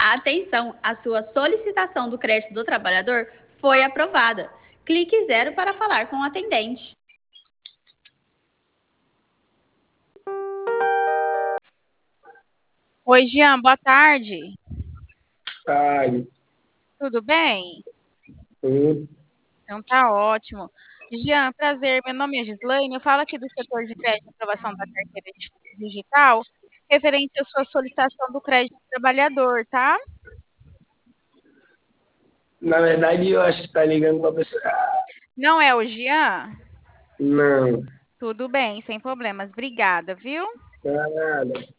Atenção, a sua solicitação do crédito do trabalhador foi aprovada. Clique 0 para falar com o atendente. Oi, Jean, boa tarde. Tarde. Tudo bem? Tudo. Então tá ótimo. Jean, prazer. Meu nome é Gislaine. Eu falo aqui do setor de crédito e aprovação da carteira digital, referente à sua solicitação do crédito do trabalhador, tá? Na verdade, eu acho que tá ligando pra pessoa. Não é o Jean? Não, Tudo bem, sem problemas. Obrigada, viu? nada.